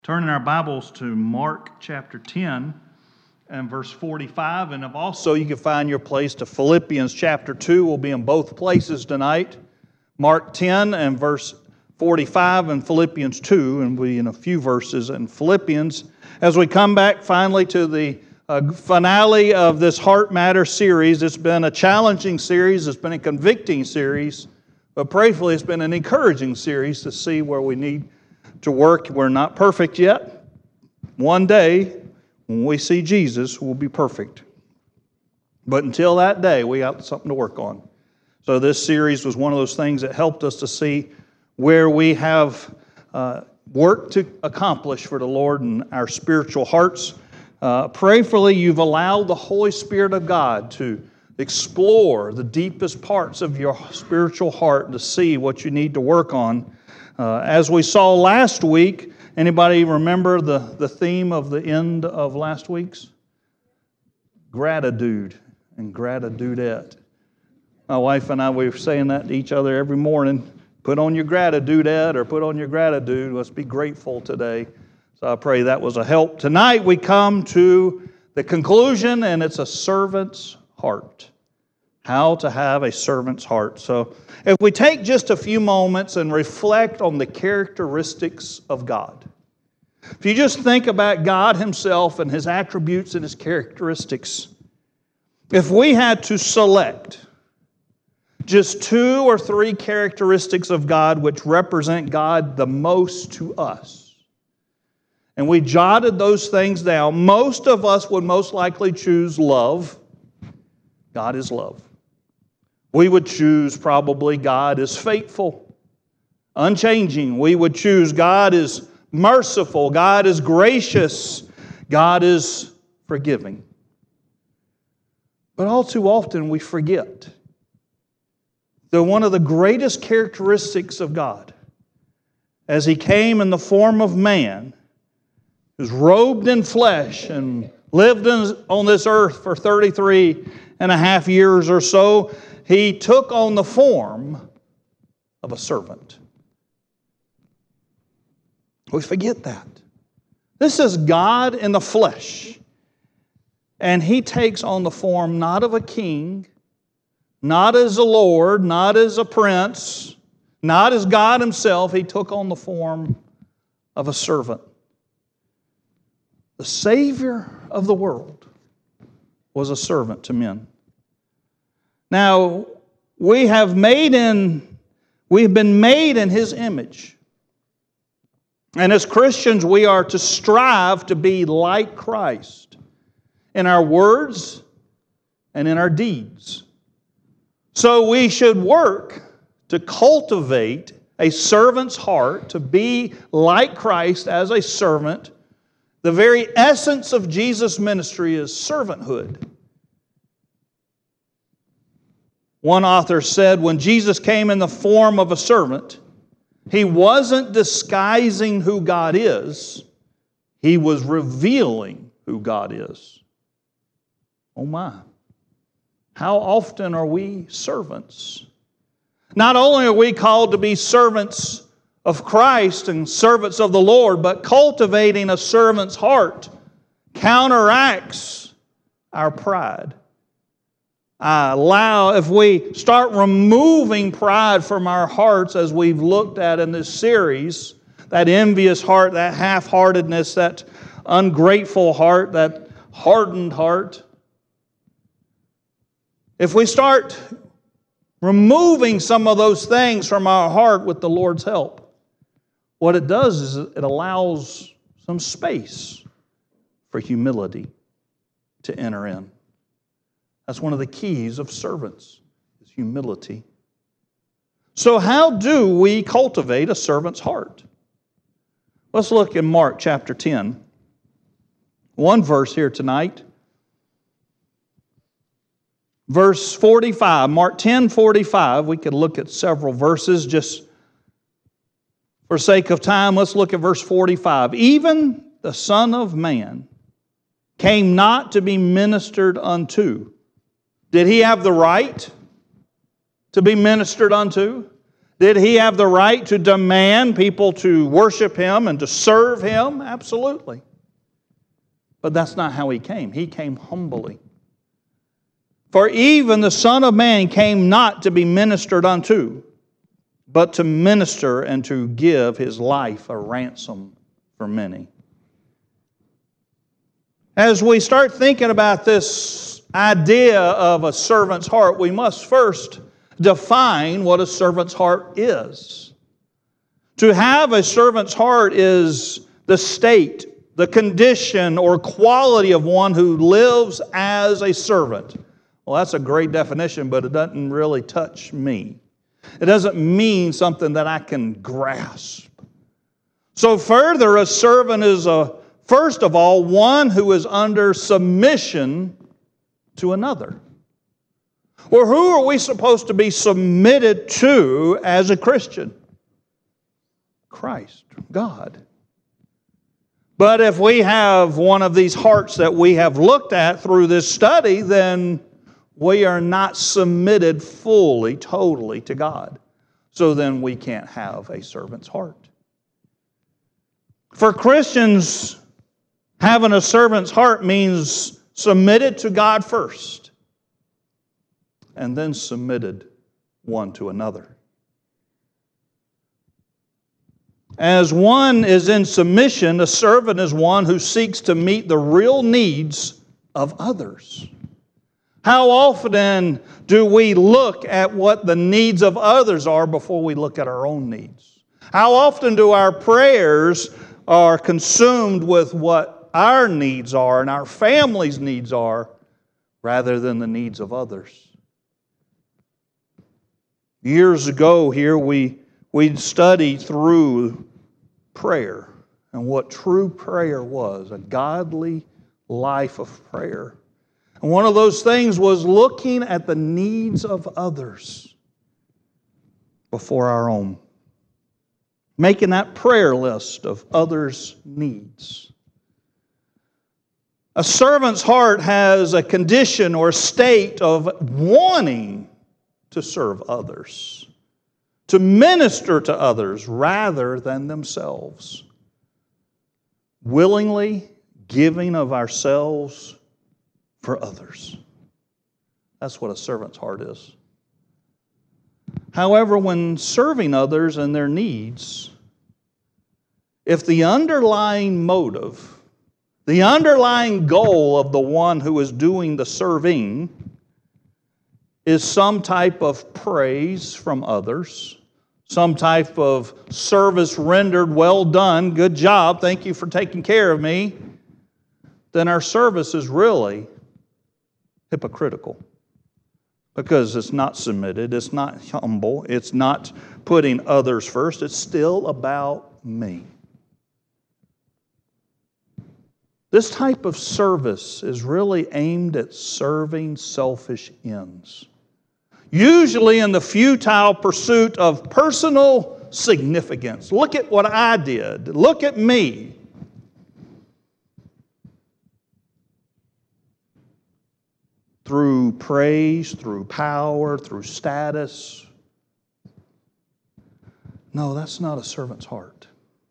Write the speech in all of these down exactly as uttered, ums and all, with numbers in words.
Turning our Bibles to Mark chapter ten and verse forty-five, and also you can find your place to Philippians chapter two. We'll be in both places tonight. Mark ten and verse forty-five and Philippians two, and we'll be in a few verses in Philippians. As we come back finally to the uh, finale of this Heart Matter series, it's been a challenging series, it's been a convicting series, but prayerfully it's been an encouraging series to see where we need to work. We're not perfect yet. One day, when we see Jesus, we'll be perfect. But until that day, we got something to work on. So this series was one of those things that helped us to see where we have uh, work to accomplish for the Lord in our spiritual hearts. Uh, prayerfully, you've allowed the Holy Spirit of God to explore the deepest parts of your spiritual heart to see what you need to work on. Uh, as we saw last week, anybody remember the, the theme of the end of last week's? Gratitude and gratitudette. My wife and I, we were saying that to each other every morning. Put on your gratitudette or put on your gratitude. Let's be grateful today. So I pray that was a help. Tonight we come to the conclusion, and it's a servant's heart. How to have a servant's heart. So if we take just a few moments and reflect on the characteristics of God. If you just think about God Himself and His attributes and His characteristics. If we had to select just two or three characteristics of God which represent God the most to us, and we jotted those things down, most of us would most likely choose love. God is love. We would choose probably God is faithful, unchanging. We would choose God is merciful, God is gracious, God is forgiving. But all too often we forget that one of the greatest characteristics of God, as He came in the form of man, was robed in flesh and lived in, on this earth for thirty-three and a half years or so, He took on the form of a servant. We forget that. This is God in the flesh. And He takes on the form not of a king, not as a lord, not as a prince, not as God Himself. He took on the form of a servant. The Savior of the world was a servant to men. Now, we have made in, we've been made in His image. And as Christians, we are to strive to be like Christ in our words and in our deeds. So we should work to cultivate a servant's heart, to be like Christ as a servant. The very essence of Jesus' ministry is servanthood. One author said, when Jesus came in the form of a servant, He wasn't disguising who God is. He was revealing who God is. Oh my. How often are we servants? Not only are we called to be servants of Christ and servants of the Lord, but cultivating a servant's heart counteracts our pride. Uh, allow, if we start removing pride from our hearts, as we've looked at in this series, that envious heart, that half-heartedness, that ungrateful heart, that hardened heart, if we start removing some of those things from our heart with the Lord's help, what it does is it allows some space for humility to enter in. That's one of the keys of servants, is humility. So how do we cultivate a servant's heart? Let's look in Mark chapter ten. One verse here tonight. Verse forty-five, Mark ten forty-five. We could look at several verses just for sake of time. Let's look at verse forty-five. Even the Son of Man came not to be ministered unto. Did He have the right to be ministered unto? Did he have the right to demand people to worship him and to serve him? Absolutely. But that's not how he came. He came humbly. For even the Son of Man came not to be ministered unto, but to minister and to give his life a ransom for many. As we start thinking about this idea of a servant's heart, we must first define what a servant's heart is. To have a servant's heart is the state, the condition, or quality of one who lives as a servant. Well, that's a great definition, but it doesn't really touch me. It doesn't mean something that I can grasp. So further, a servant is, a, first of all, one who is under submission to another. Well, who are we supposed to be submitted to as a Christian? Christ, God. But if we have one of these hearts that we have looked at through this study, then we are not submitted fully, totally to God. So then we can't have a servant's heart. For Christians, having a servant's heart means submitted to God first, and then submitted one to another. As one is in submission, a servant is one who seeks to meet the real needs of others. How often do we look at what the needs of others are before we look at our own needs? How often do our prayers are consumed with what our needs are and our family's needs are rather than the needs of others? Years ago here we, we studied through prayer and what true prayer was, a godly life of prayer. And one of those things was looking at the needs of others before our own. Making that prayer list of others' needs. A servant's heart has a condition or state of wanting to serve others, to minister to others rather than themselves. Willingly giving of ourselves for others. That's what a servant's heart is. However, when serving others and their needs, if the underlying motive, the underlying goal of the one who is doing the serving is some type of praise from others, some type of service rendered, well done, good job, thank you for taking care of me, then our service is really hypocritical. Because it's not submitted, it's not humble, it's not putting others first, it's still about me. This type of service is really aimed at serving selfish ends. Usually in the futile pursuit of personal significance. Look at what I did. Look at me. Through praise, through power, through status. No, that's not a servant's heart.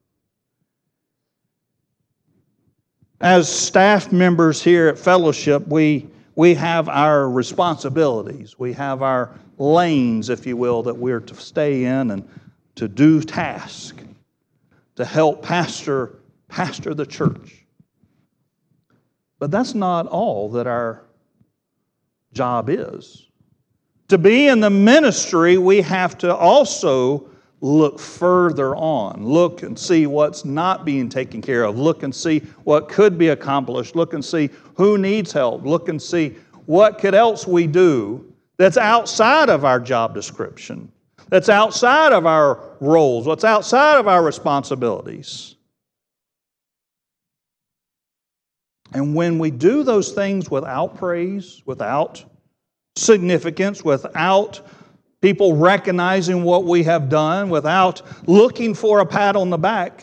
As staff members here at Fellowship, we, we have our responsibilities. We have our lanes, if you will, that we're to stay in and to do tasks, to help pastor, pastor the church. But that's not all that our job is. To be in the ministry, we have to also look further on. Look and see what's not being taken care of. Look and see what could be accomplished. Look and see who needs help. Look and see what could else we do that's outside of our job description, that's outside of our roles, what's outside of our responsibilities. And when we do those things without praise, without significance, without people recognizing what we have done, without looking for a pat on the back,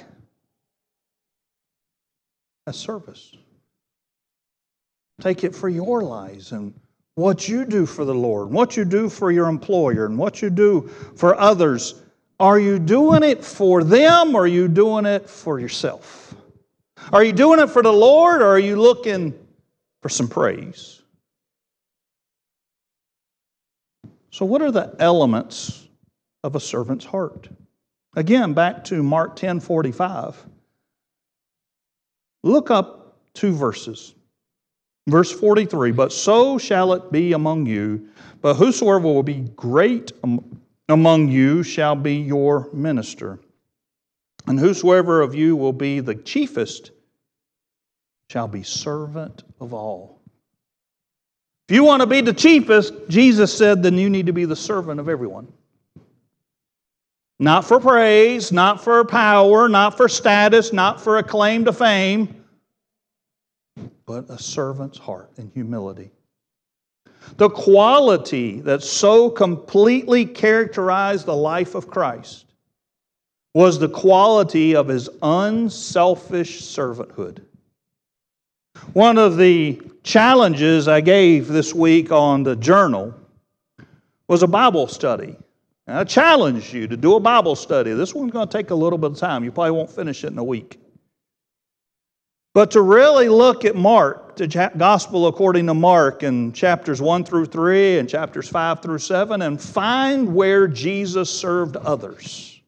that's service. Take it for your lives and what you do for the Lord, what you do for your employer, and what you do for others. Are you doing it for them, or are you doing it for yourself? Are you doing it for the Lord, or are you looking for some praise? So what are the elements of a servant's heart? Again, back to Mark ten forty-five. Look up two verses. Verse forty-three, but so shall it be among you, but whosoever will be great among you shall be your minister. And whosoever of you will be the chiefest shall be servant of all. If you want to be the chiefest, Jesus said, then you need to be the servant of everyone. Not for praise, not for power, not for status, not for a claim to fame, but a servant's heart and humility. The quality that so completely characterized the life of Christ was the quality of His unselfish servanthood. One of the challenges I gave this week on the journal was a Bible study. And I challenged you to do a Bible study. This one's going to take a little bit of time. You probably won't finish it in a week. But to really look at Mark, the Gospel according to Mark, in chapters one through three and chapters five through seven, and find where Jesus served others.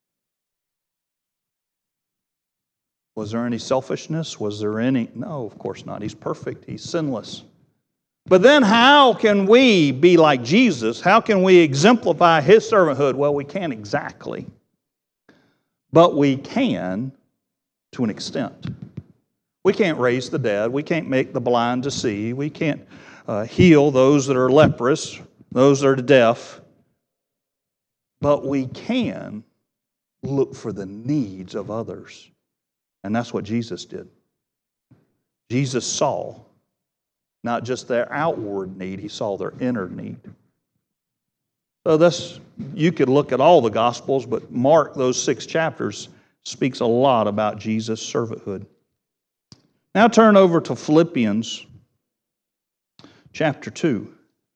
Was there any selfishness? Was there any? No, of course not. He's perfect. He's sinless. But then how can we be like Jesus? How can we exemplify His servanthood? Well, we can't exactly. But we can to an extent. We can't raise the dead. We can't make the blind to see. We can't uh, heal those that are leprous, those that are deaf. But we can look for the needs of others. And that's what Jesus did. Jesus saw not just their outward need, He saw their inner need. So this, you could look at all the Gospels, but Mark, those six chapters, speaks a lot about Jesus' servanthood. Now turn over to Philippians chapter two.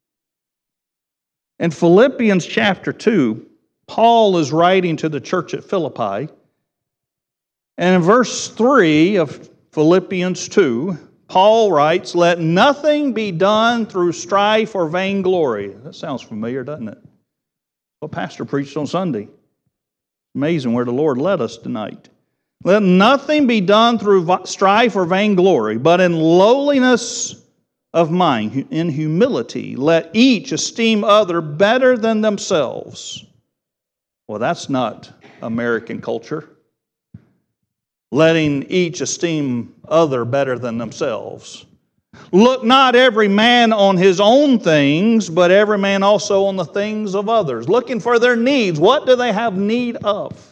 In Philippians chapter two, Paul is writing to the church at Philippi. And in verse three of Philippians two, Paul writes, let nothing be done through strife or vainglory. That sounds familiar, doesn't it? Well, Pastor preached on Sunday. Amazing where the Lord led us tonight. Let nothing be done through strife or vainglory, but in lowliness of mind, in humility, let each esteem other better than themselves. Well, that's not American culture. Letting each esteem other better than themselves. Look not every man on his own things, but every man also on the things of others. Looking for their needs. What do they have need of?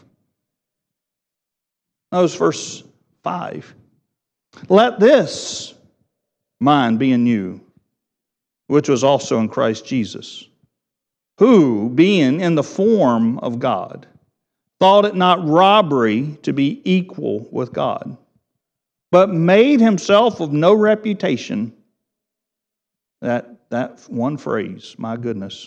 Notice verse five. Let this mind be in you, which was also in Christ Jesus, who, being in the form of God, thought it not robbery to be equal with God, but made Himself of no reputation. That, that one phrase, my goodness.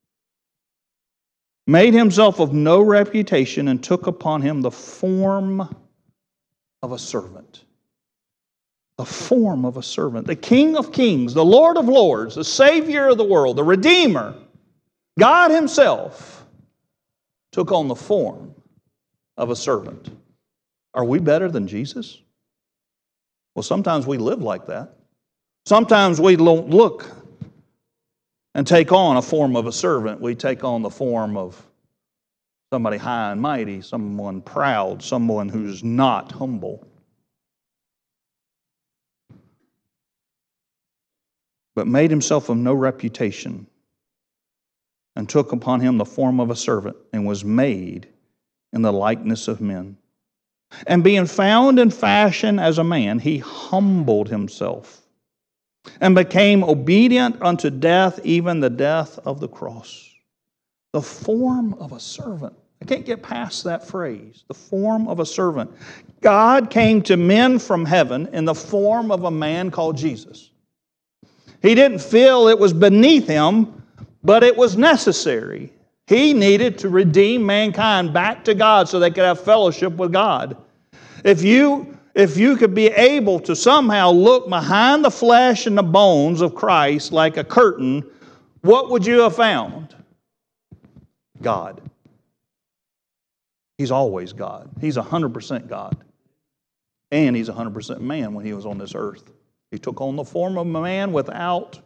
Made Himself of no reputation and took upon Him the form of a servant. The form of a servant. The King of kings, the Lord of lords, the Savior of the world, the Redeemer, God Himself took on the form of a servant. Are we better than Jesus? Well, sometimes we live like that. Sometimes we don't look and take on a form of a servant. We take on the form of somebody high and mighty, someone proud, someone who's not humble. But made Himself of no reputation, and took upon Him the form of a servant, and was made in the likeness of men. And being found in fashion as a man, He humbled Himself, and became obedient unto death, even the death of the cross. The form of a servant. I can't get past that phrase. The form of a servant. God came to men from heaven in the form of a man called Jesus. He didn't feel it was beneath Him, but it was necessary. He needed to redeem mankind back to God so they could have fellowship with God. If you, if you could be able to somehow look behind the flesh and the bones of Christ like a curtain, what would you have found? God. He's always God. He's one hundred percent God. And He's one hundred percent man when He was on this earth. He took on the form of a man without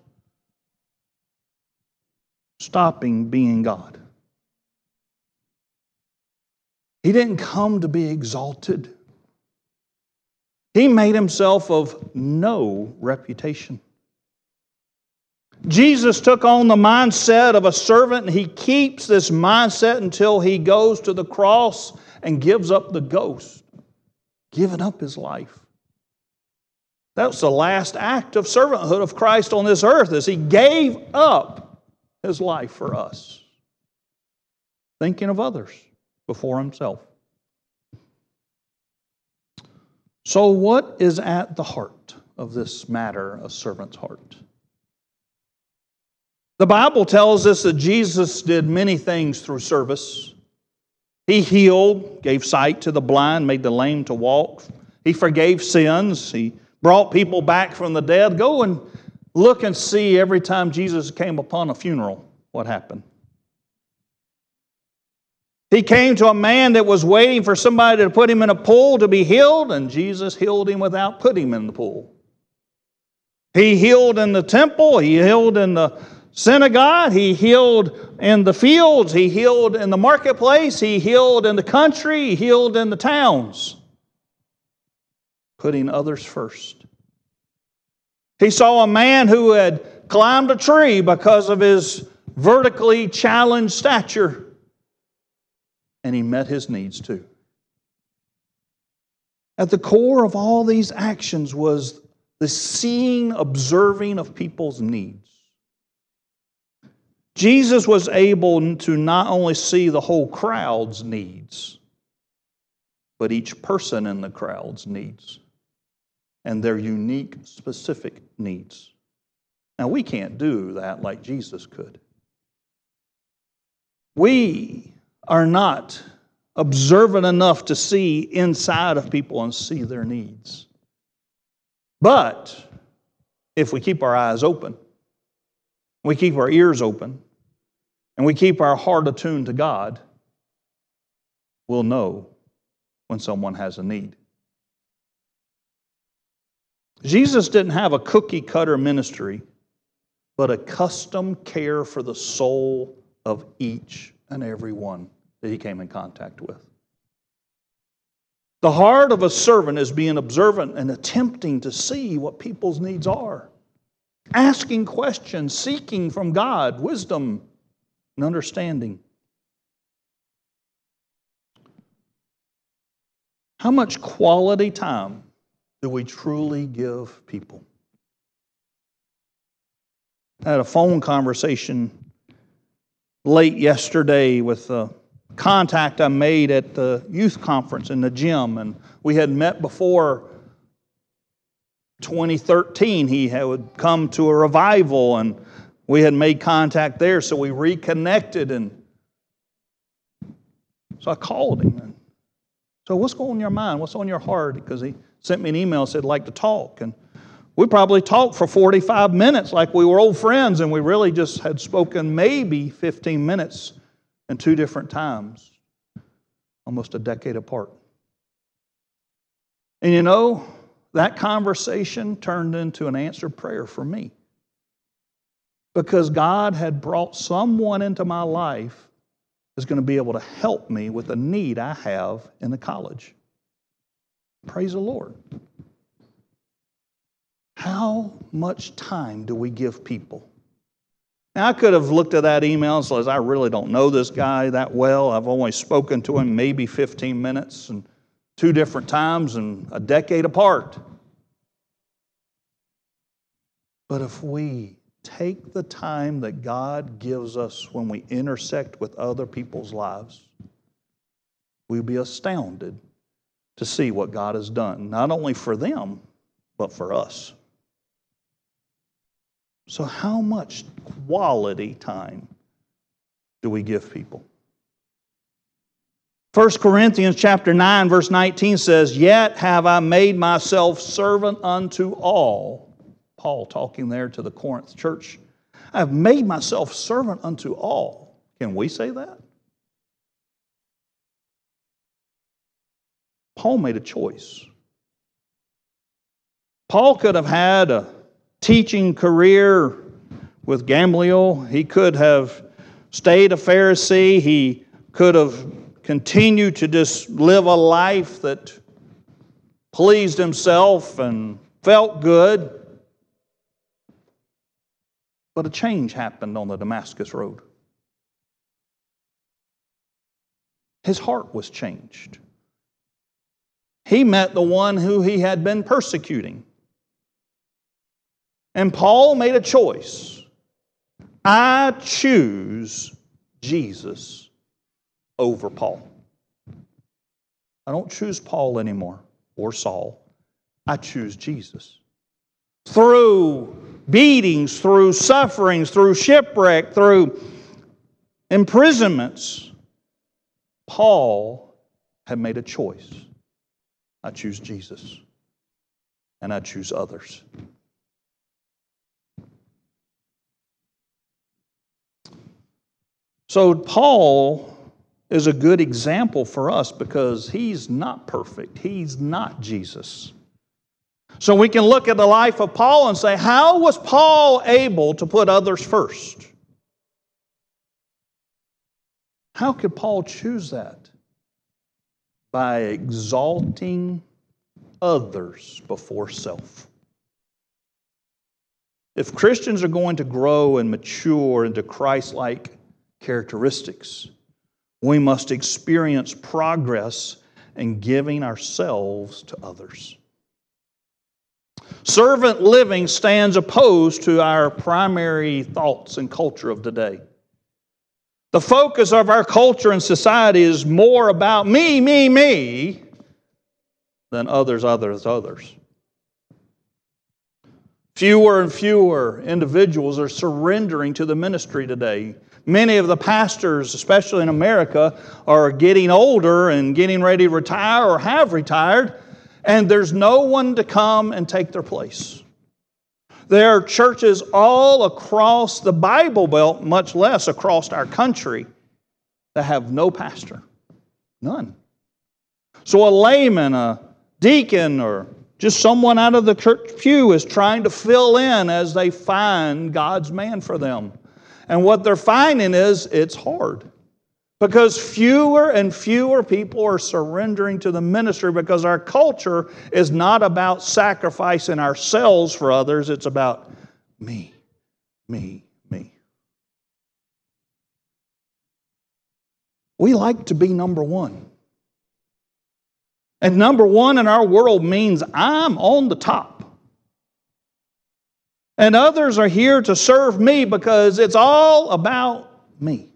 stopping being God. He didn't come to be exalted. He made Himself of no reputation. Jesus took on the mindset of a servant, and He keeps this mindset until He goes to the cross and gives up the ghost, giving up His life. That was the last act of servanthood of Christ on this earth, as He gave up His life for us, thinking of others before Himself. So what is at the heart of this matter, a servant's heart? The Bible tells us that Jesus did many things through service. He healed, gave sight to the blind, made the lame to walk. He forgave sins. He brought people back from the dead. Go and look and see every time Jesus came upon a funeral, what happened. He came to a man that was waiting for somebody to put him in a pool to be healed, and Jesus healed him without putting him in the pool. He healed in the temple. He healed in the synagogue. He healed in the fields. He healed in the marketplace. He healed in the country. He healed in the towns, putting others first. He saw a man who had climbed a tree because of his vertically challenged stature, and He met his needs too. At the core of all these actions was the seeing, observing of people's needs. Jesus was able to not only see the whole crowd's needs, but each person in the crowd's needs and their unique, specific needs. Now, we can't do that like Jesus could. We are not observant enough to see inside of people and see their needs. But if we keep our eyes open, we keep our ears open, and we keep our heart attuned to God, we'll know when someone has a need. Jesus didn't have a cookie-cutter ministry, but a custom care for the soul of each and every one that He came in contact with. The heart of a servant is being observant and attempting to see what people's needs are, asking questions, seeking from God wisdom and understanding. How much quality time do we truly give people? I had a phone conversation late yesterday with a contact I made at the youth conference in the gym, and we had met before twenty thirteen. He had come to a revival, and we had made contact there, so we reconnected, and so I called him. And so, what's going on in your mind? What's on your heart? Because he sent me an email and said, I'd like to talk. And we probably talked for forty-five minutes like we were old friends, and we really just had spoken maybe fifteen minutes in two different times, almost a decade apart. And you know, that conversation turned into an answered prayer for me, because God had brought someone into my life that's going to be able to help me with a need I have in the college. Praise the Lord. How much time do we give people? Now, I could have looked at that email and said, I really don't know this guy that well. I've only spoken to him maybe fifteen minutes and two different times and a decade apart. But if we take the time that God gives us when we intersect with other people's lives, we'll be astounded to see what God has done, not only for them, but for us. So how much quality time do do we give people? First Corinthians chapter nine, verse nineteen says, "Yet have I made myself servant unto all." Paul talking there to the Corinth church. "I have made myself servant unto all." Can we say that? Paul made a choice. Paul could have had a teaching career with Gamaliel. He could have stayed a Pharisee. He could have continued to just live a life that pleased himself and felt good. But a change happened on the Damascus Road. His heart was changed. He met the one who he had been persecuting. And Paul made a choice. I choose Jesus over Paul. I don't choose Paul anymore, or Saul. I choose Jesus. Through beatings, through sufferings, through shipwreck, through imprisonments, Paul had made a choice. I choose Jesus, and I choose others. So Paul is a good example for us because he's not perfect. He's not Jesus. So we can look at the life of Paul and say, how was Paul able to put others first? How could Paul choose that? By exalting others before self. If Christians are going to grow and mature into Christ-like characteristics, we must experience progress in giving ourselves to others. Servant living stands opposed to our primary thoughts and culture of today. The focus of our culture and society is more about me, me, me than others, others, others. Fewer and fewer individuals are surrendering to the ministry today. Many of the pastors, especially in America, are getting older and getting ready to retire or have retired, and there's no one to come and take their place. There are churches all across the Bible Belt, much less across our country, that have no pastor. None. So a layman, a deacon, or just someone out of the church pew is trying to fill in as they find God's man for them. And what they're finding is it's hard. Because fewer and fewer people are surrendering to the ministry because our culture is not about sacrificing ourselves for others. It's about me, me, me. We like to be number one. And number one in our world means I'm on the top. And others are here to serve me because it's all about me.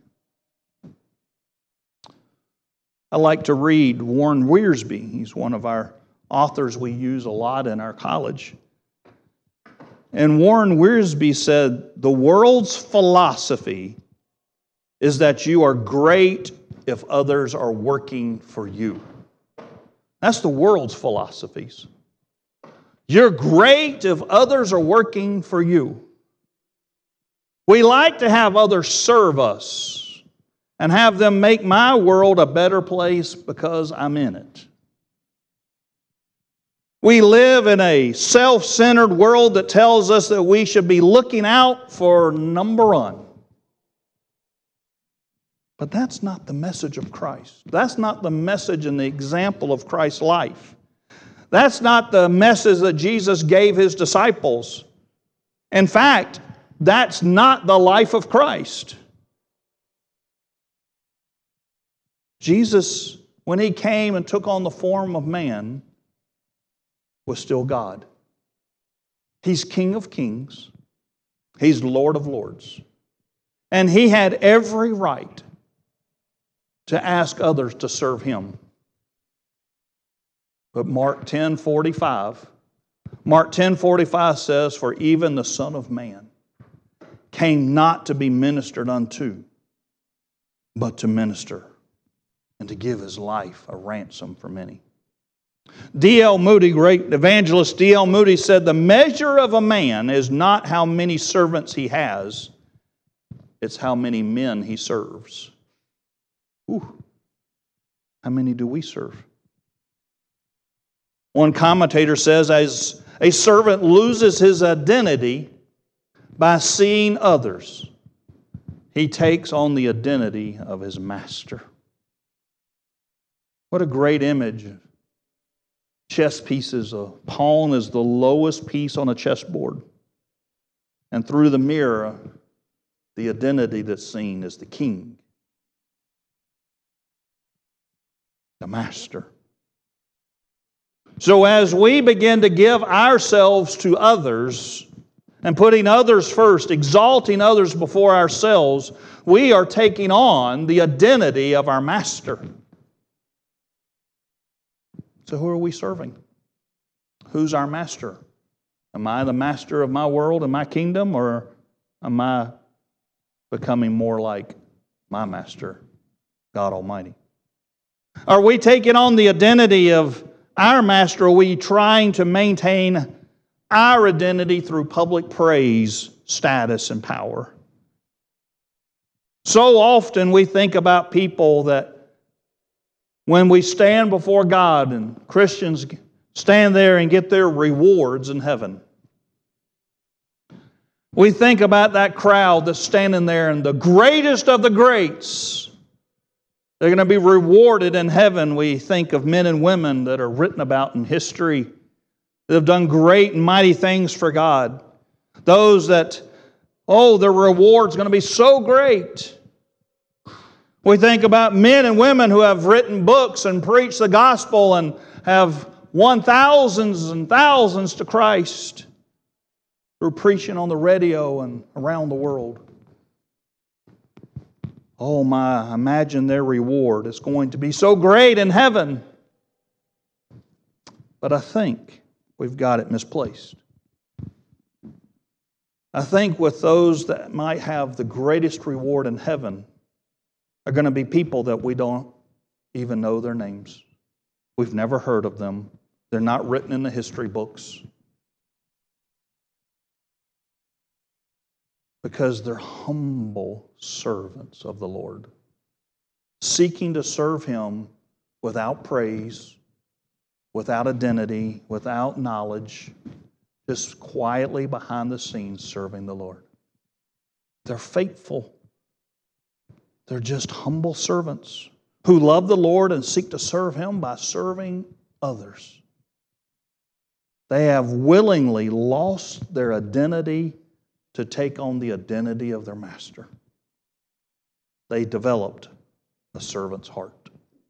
I like to read Warren Wiersbe. He's one of our authors we use a lot in our college. And Warren Wiersbe said, the world's philosophy is that you are great if others are working for you. That's the world's philosophies. You're great if others are working for you. We like to have others serve us and have them make my world a better place because I'm in it. We live in a self-centered world that tells us that we should be looking out for number one. But that's not the message of Christ. That's not the message and the example of Christ's life. That's not the message that Jesus gave His disciples. In fact, that's not the life of Christ. Jesus, when He came and took on the form of man, was still God. He's King of kings. He's Lord of lords. And He had every right to ask others to serve Him. But Mark ten forty-five, Mark ten forty-five says, for even the Son of Man came not to be ministered unto, but to minister and to give his life a ransom for many. D L Moody, great evangelist D L Moody, said, "The measure of a man is not how many servants he has, it's how many men he serves." Ooh, how many do we serve? One commentator says, as a servant loses his identity by seeing others, he takes on the identity of his master. What a great image. Chess pieces, a pawn is the lowest piece on a chessboard. And through the mirror, the identity that's seen is the king, the master. So as we begin to give ourselves to others and putting others first, exalting others before ourselves, we are taking on the identity of our master. So who are we serving? Who's our master? Am I the master of my world and my kingdom, or am I becoming more like my master, God Almighty? Are we taking on the identity of our master, or are we trying to maintain our identity through public praise, status, and power? So often we think about people that when we stand before God, and Christians stand there and get their rewards in heaven, we think about that crowd that's standing there, and the greatest of the greats, they're going to be rewarded in heaven. We think of men and women that are written about in history that have done great and mighty things for God. Those that, oh, their reward's going to be so great. We think about men and women who have written books and preached the gospel and have won thousands and thousands to Christ through preaching on the radio and around the world. Oh my, imagine their reward is going to be so great in heaven. But I think we've got it misplaced. I think with those that might have the greatest reward in heaven are going to be people that we don't even know their names. We've never heard of them. They're not written in the history books. Because they're humble servants of the Lord, seeking to serve Him without praise, without identity, without knowledge, just quietly behind the scenes serving the Lord. They're faithful. They're just humble servants who love the Lord and seek to serve Him by serving others. They have willingly lost their identity to take on the identity of their master. They developed a servant's heart.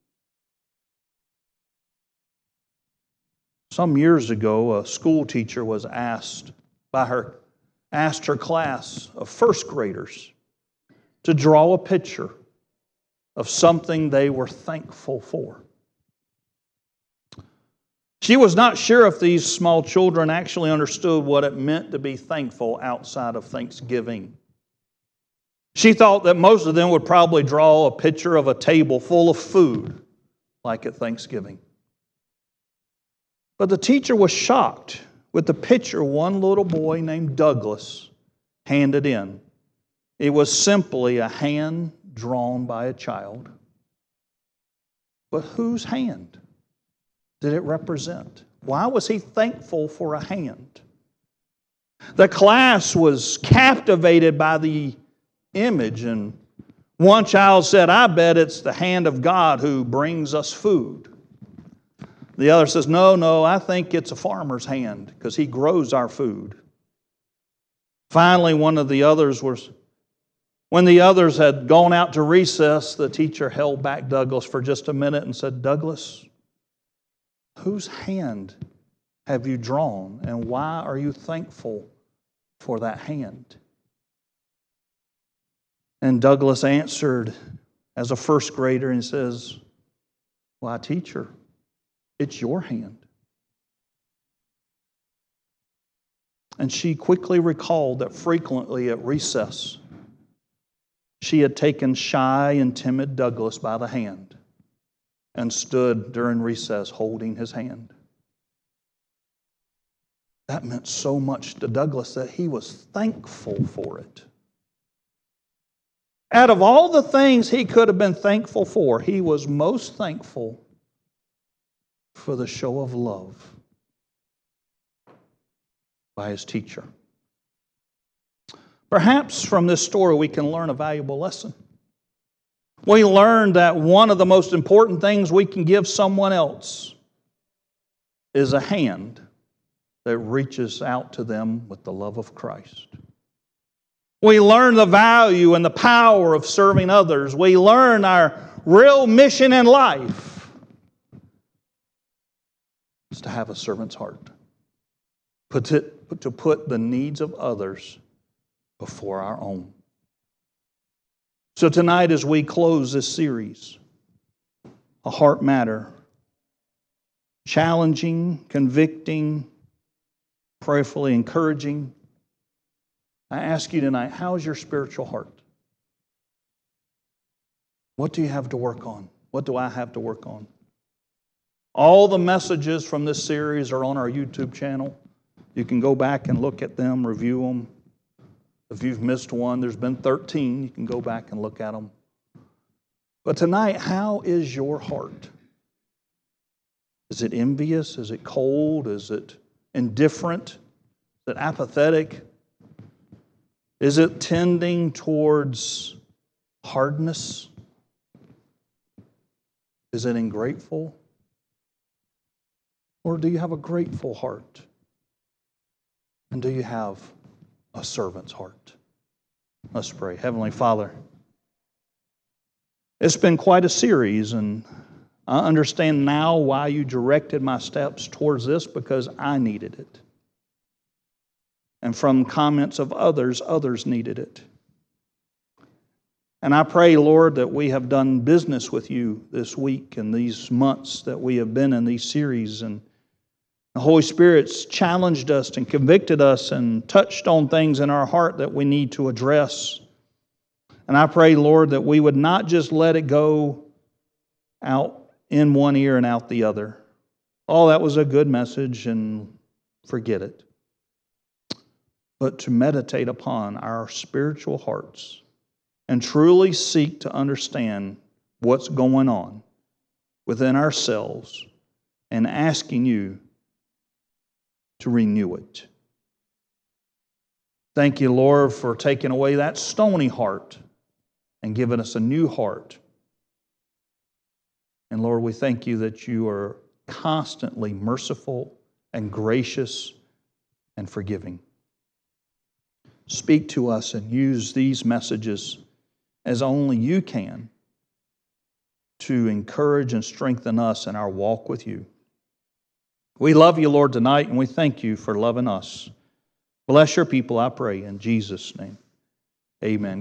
Some years ago, a school teacher was asked by her, asked her class of first graders to draw a picture of something they were thankful for. She was not sure if these small children actually understood what it meant to be thankful outside of Thanksgiving. She thought that most of them would probably draw a picture of a table full of food, like at Thanksgiving. But the teacher was shocked with the picture one little boy named Douglas handed in. It was simply a hand drawn by a child. But whose hand did it represent? Why was he thankful for a hand? The class was captivated by the image, and one child said, "I bet it's the hand of God who brings us food." The other says, no, no, I think it's a farmer's hand because he grows our food. Finally, one of the others was, when the others had gone out to recess, the teacher held back Douglas for just a minute and said, "Douglas, whose hand have you drawn, and why are you thankful for that hand?" And Douglas answered as a first grader and says, "Why, teacher, it's your hand." And she quickly recalled that frequently at recess, she had taken shy and timid Douglas by the hand and stood during recess holding his hand. That meant so much to Douglas that he was thankful for it. Out of all the things he could have been thankful for, he was most thankful for the show of love by his teacher. Perhaps from this story we can learn a valuable lesson. We learn that one of the most important things we can give someone else is a hand that reaches out to them with the love of Christ. We learn the value and the power of serving others. We learn our real mission in life is to have a servant's heart. Put it, to put the needs of others before our own. So tonight as we close this series, A Heart Matter, challenging, convicting, prayerfully encouraging, I ask you tonight, how's your spiritual heart? What do you have to work on? What do I have to work on? All the messages from this series are on our YouTube channel. You can go back and look at them, review them. If you've missed one, there's been thirteen. You can go back and look at them. But tonight, how is your heart? Is it envious? Is it cold? Is it indifferent? Is it apathetic? Is it tending towards hardness? Is it ungrateful? Or do you have a grateful heart? And do you have a servant's heart? Let's pray. Heavenly Father, it's been quite a series, and I understand now why you directed my steps towards this, because I needed it. And from comments of others, others needed it. And I pray, Lord, that we have done business with you this week and these months that we have been in these series. And the Holy Spirit's challenged us and convicted us and touched on things in our heart that we need to address. And I pray, Lord, that we would not just let it go out in one ear and out the other. Oh, that was a good message, and forget it. But to meditate upon our spiritual hearts and truly seek to understand what's going on within ourselves and asking you to renew it. Thank you, Lord, for taking away that stony heart and giving us a new heart. And Lord, we thank you that you are constantly merciful and gracious and forgiving. Speak to us and use these messages as only you can to encourage and strengthen us in our walk with you. We love you, Lord, tonight, and we thank you for loving us. Bless your people, I pray, in Jesus' name. Amen.